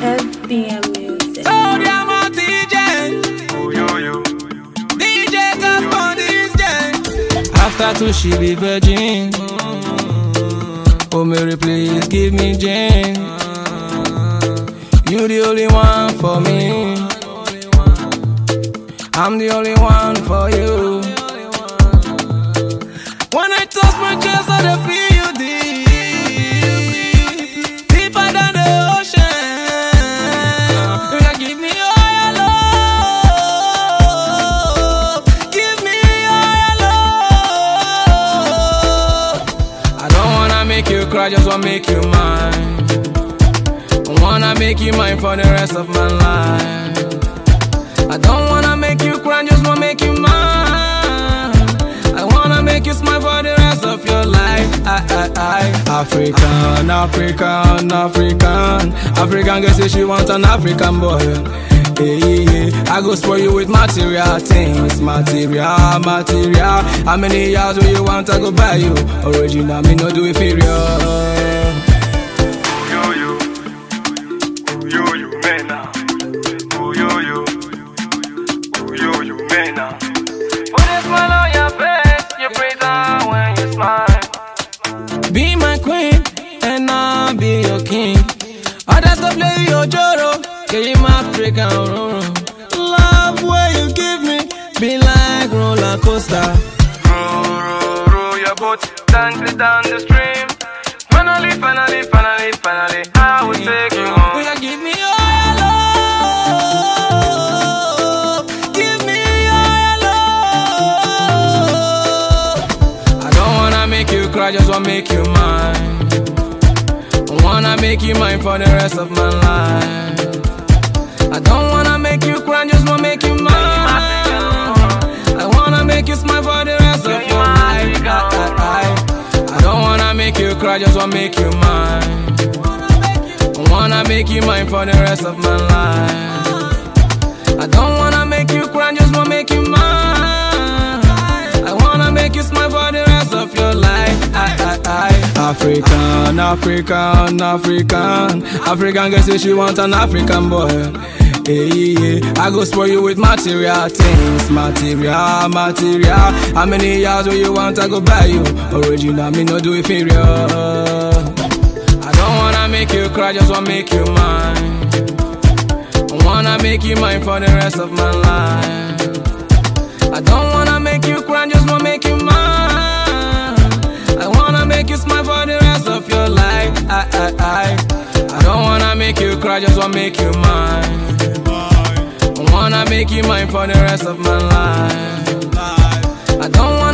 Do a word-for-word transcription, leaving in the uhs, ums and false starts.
F B M Music. Oh, Diamond D J. Oh, yo, yo. D J Gaspon D J. After two, she be virgin. Oh, Mary, please give me Jane. You the only one for me. I'm the only one for you. When I touch my chest, I dey feel you deep, deeper than the ocean. You can give me all your love, give me all your love. I don't wanna make you cry, just wanna make you mine. I wanna make you mine for the rest of my life. I don't wanna make you cry, just wanna make you mine. I wanna make you smile for the rest of your life. I, I, I. African, African, African. African girl say she want an African boy. Hey, yeah, yeah. I go spoil you with material things, material, material. How many years will you want? I go buy you original, me no do inferior. Be my queen, and I'll be your king. Others go play your joro, give you my African roro. Love where you give me, be like roller coaster. Roll, roll, roll your boat, dance it down the stream. Finally, finally, finally, finally, I will take you home. Will you give me all your love? Give me all your love. I don't wanna make you cry, just wanna make you mine. I wanna make you mine for the rest of my life. I don't wanna make you cry, just wanna make you mine. I wanna make you smile for the rest of your life. I, I, I, I don't wanna make you cry, just wanna make you mine. I wanna make you mine for the rest of my life. I don't wanna make you cry, just wanna make you mine. I wanna make you smile for the rest of your life. I, I, I. African, African, African. African girl say she want an African boy. Hey, yeah. I go spoil you with material things, material, material. How many years will you want? I go buy you original, me no do inferior. I don't wanna make you cry, just wanna make you mine. I wanna make you mine for the rest of my life. I don't wanna make you cry, just wanna make you mine. I wanna make you smile for the rest of your life. I, I, I. I don't wanna make you cry, just wanna make you mine. I wanna make you mine for the rest of my life. I don't wanna